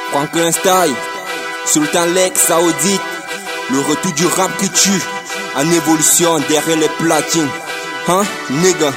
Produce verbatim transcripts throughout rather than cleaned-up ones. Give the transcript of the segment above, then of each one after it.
Franklin Style, Sultan Lex Saoudite, le retour du rap qui tue, en évolution derrière les platines. Hein, nigga?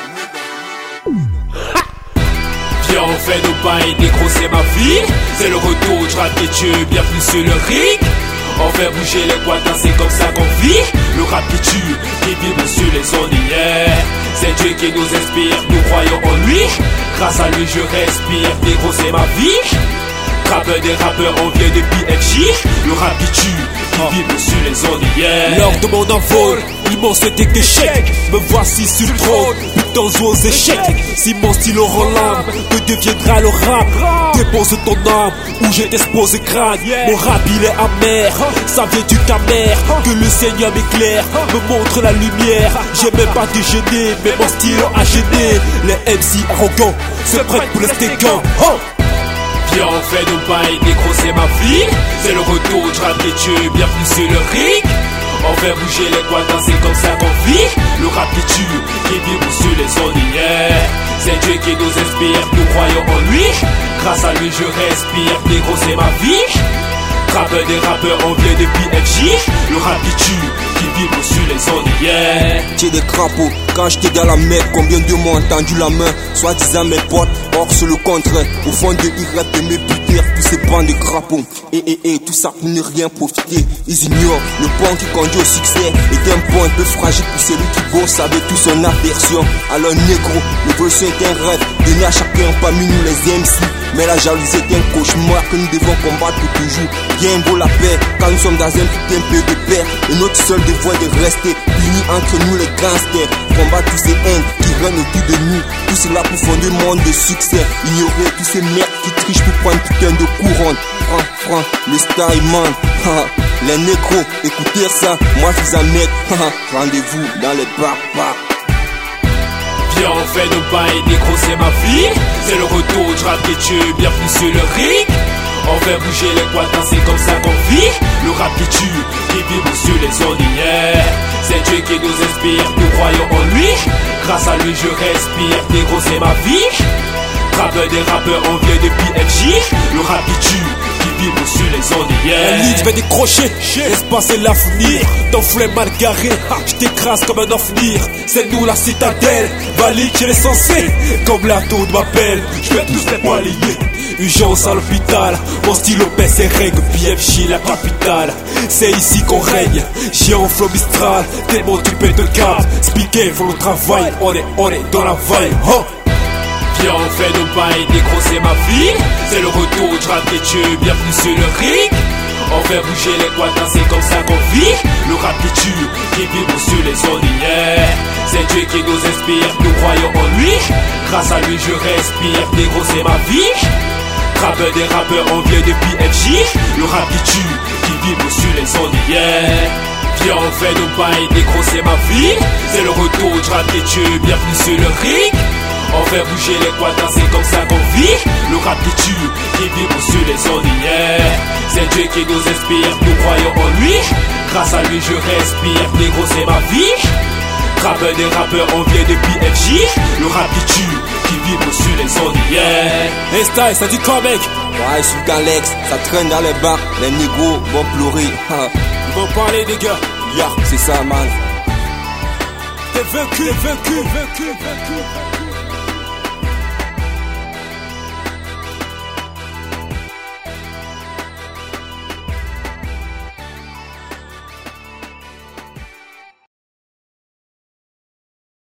Viens, on fait nos bails, négro, c'est ma vie. C'est le retour du rap qui tue, bienvenue sur le ring. On fait bouger les quatas, c'est comme ça qu'on vit. Le rap qui tue, qui vibre sur les ondes hier. C'est Dieu qui nous inspire, nous croyons en lui. Grâce à lui je respire, négro c'est ma vie. Rappeur des rappeurs, on vient de P F J. Le rap qui tue, qui vibre sur les ondes hier. Lors de mon envol, ils m'ont souhaité d'échec. Me voici sur le trône, putain aux échecs. Si mon stylo rend l'âme, que deviendra le rap? Dépose ton âme, où je t'expose crâne. Mon rap il est amer, ça vient du camère. Que le Seigneur m'éclaire, me montre la lumière. J'ai même pas déjeuné, mais mon stylo a gêné. Les M C arrogants, se prêtent pour les stécans. Oh! Viens, on fait nos bails, négro c'est ma vie. C'est le retour du rap qui tue, bienvenue sur le ring. On fait bouger les quatas, c'est comme ça qu'on vit. Le rap qui tue, qui vibre sur les ondes hier. C'est Dieu qui nous inspire, nous croyons en lui. Grâce à lui je respire, négro c'est ma vie. Rappeur des rappeurs, on vient de P F J. Le rap qui tue, qui vibre sur les ondes hier. J'ai des crapauds, quand j'étais dans la mer, combien de mots ont tendu la main? Soit disant mes potes, or sur le contraire. Au fond de Y de mes putains, tous ces bancs de crapauds. Et et et, tout ça pour ne rien profiter. Ils ignorent le pont qui conduit au succès. Est un pont un peu fragile pour celui qui bosse avec tout son aversion. Alors négro, l'évolution est un rêve, donné à chacun parmi nous les M C. Mais la jalousie est un cauchemar que nous devons combattre pour toujours. Bien vaut la paix, quand nous sommes dans un putain peu de paix. Et notre seul devoir est de rester unis entre nous les gangsters. Combattre tous ces haines qui règnent autour de nous. Tout cela pour fonder un monde de succès. Ignorer tous ces merdes qui trichent pour prendre putain de couronne. Franc, franc, le style man. Les négros, écoutez ça, moi je vous en mets. Rendez-vous dans les bars, bars. Viens, on fait nos bails, négro c'est ma vie. C'est le retour du rap qui tue, bienvenue sur le ring. On fait bouger les quatas, c'est comme ça qu'on vit. Le rap qui tue, qui vibre sur les ondes hier. C'est Dieu qui nous inspire, nous croyons en lui. Grâce à lui je respire, négro c'est ma vie. Rappeur des rappeurs, on vient de P F J. Le rap qui tue, qui vibre sur les ondes hier. La ligne je vais décrocher, laisse passer l'avenir. Dans flemme mal garé, je t'écrase comme un avenir. C'est nous la citadelle, valide chez les censés. Comme la tour m'appelle, je vais tous les balayer. Urgence à l'hôpital, mon stylo pèse ses règles. P F J la capitale, c'est ici qu'on règne. J'ai un flow mistral, tellement tu pètes de cap. Speaker pour le travail, on est, on est dans la vibe. Oh! Viens, on fait nos bails, négro c'est ma vie. C'est le retour du rap qui tue, bienvenue sur le ring. On fait bouger les quatas, c'est comme ça qu'on vit. Le rap qui tue, qui vibre sur les ondes hier. C'est Dieu qui nous inspire, nous croyons en lui. Grâce à lui je respire, négro c'est ma vie. Rappeur des rappeurs, on vient de P F J. Le rap qui tue, qui vibre sur les ondes hier. Viens, on fait nos bails, négro c'est ma vie. C'est le retour du rap qui tue, bienvenue sur le ring. On fait bouger les quatas, c'est comme ça qu'on vit. Le rap qui tue, qui vibre sur les ondes hier. C'est Dieu qui nous inspire, nous croyons en lui. Grâce à lui je respire, négro c'est ma vie. Rappeur des rappeurs, on vient de P F J. Le rap qui tue, qui vibre sur les ondes hier. Hey Style, ça dit quoi mec? Ouais, Sultan Lex, ça traîne dans les bars. Les négros vont pleurer. Ils vont parler des gars. Yeah, c'est ça man. T'es vaincu, vaincu, vaincu, vaincu, vaincu.